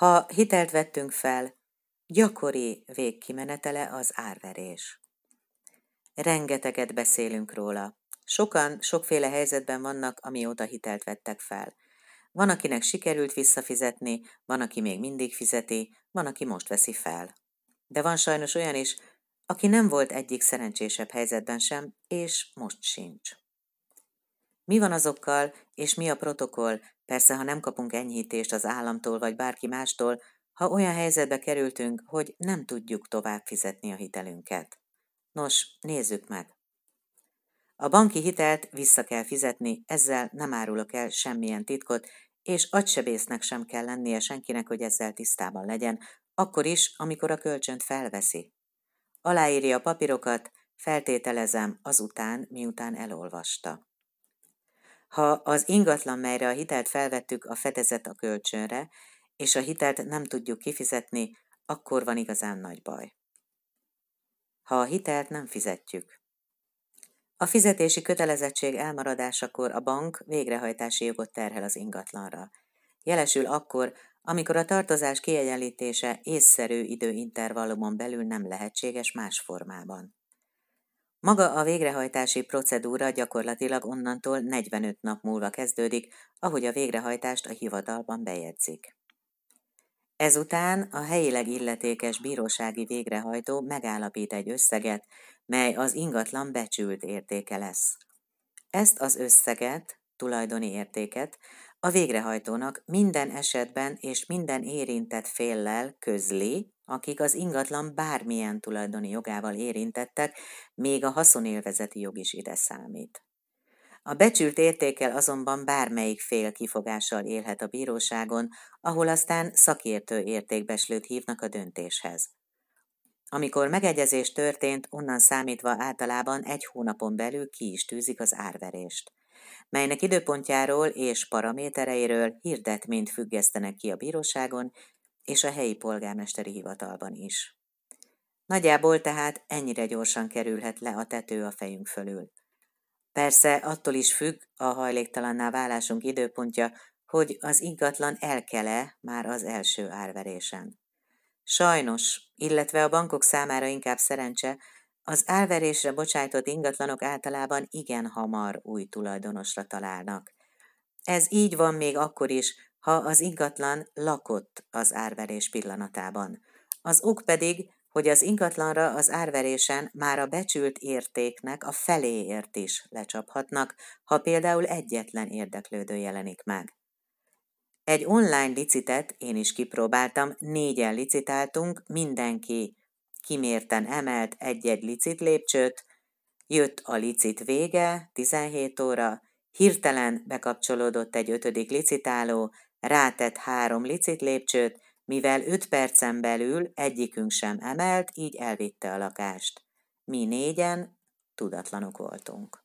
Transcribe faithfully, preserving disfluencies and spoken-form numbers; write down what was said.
Ha hitelt vettünk fel, gyakori végkimenetele az árverés. Rengeteget beszélünk róla. Sokan sokféle helyzetben vannak, amióta hitelt vettek fel. Van, akinek sikerült visszafizetni, van, aki még mindig fizeti, van, aki most veszi fel. De van sajnos olyan is, aki nem volt egyik szerencsésebb helyzetben sem, és most sincs. Mi van azokkal, és mi a protokoll, persze, ha nem kapunk enyhítést az államtól vagy bárki mástól, ha olyan helyzetbe kerültünk, hogy nem tudjuk tovább fizetni a hitelünket? Nos, nézzük meg. A banki hitelt vissza kell fizetni, ezzel nem árulok el semmilyen titkot, és agysebésznek sem kell lennie senkinek, hogy ezzel tisztában legyen, akkor is, amikor a kölcsönt felveszi. Aláírja a papírokat, feltételezem azután, miután elolvasta. Ha az ingatlan, melyre a hitelt felvettük, a fedezet a kölcsönre, és a hitelt nem tudjuk kifizetni, akkor van igazán nagy baj. Ha a hitelt nem fizetjük. A fizetési kötelezettség elmaradásakor a bank végrehajtási jogot terhel az ingatlanra. Jelesül akkor, amikor a tartozás kiegyenlítése észszerű időintervallumon belül nem lehetséges más formában. Maga a végrehajtási procedúra gyakorlatilag onnantól negyvenöt nap múlva kezdődik, ahogy a végrehajtást a hivatalban bejegyzik. Ezután a helyileg illetékes bírósági végrehajtó megállapít egy összeget, mely az ingatlan becsült értéke lesz. Ezt az összeget, tulajdoni értéket a végrehajtónak minden esetben és minden érintett féllel közli, akik az ingatlan bármilyen tulajdoni jogával érintettek, még a haszonélvezeti jog is ide számít. A becsült értékkel azonban bármelyik fél kifogással élhet a bíróságon, ahol aztán szakértő értékbeslőt hívnak a döntéshez. Amikor megegyezés történt, onnan számítva általában egy hónapon belül ki is tűzik az árverést, melynek időpontjáról és paramétereiről hirdetményt függesztenek ki a bíróságon és a helyi polgármesteri hivatalban is. Nagyjából tehát ennyire gyorsan kerülhet le a tető a fejünk fölül. Persze attól is függ a hajléktalanná válásunk időpontja, hogy az ingatlan elkel-e már az első árverésen. Sajnos, illetve a bankok számára inkább szerencse, az árverésre bocsájtott ingatlanok általában igen hamar új tulajdonosra találnak. Ez így van még akkor is, ha az ingatlan lakott az árverés pillanatában. Az ok pedig, hogy az ingatlanra az árverésen már a becsült értéknek a feléért is lecsaphatnak, ha például egyetlen érdeklődő jelenik meg. Egy online licitet én is kipróbáltam, négyen licitáltunk, mindenki kimérten emelt egy-egy licit lépcsőt, jött a licit vége, tizenhét óra, hirtelen bekapcsolódott egy ötödik licitáló, rátett három licit lépcsőt, mivel öt percen belül egyikünk sem emelt, így elvitte a lakást. Mi négyen tudatlanok voltunk.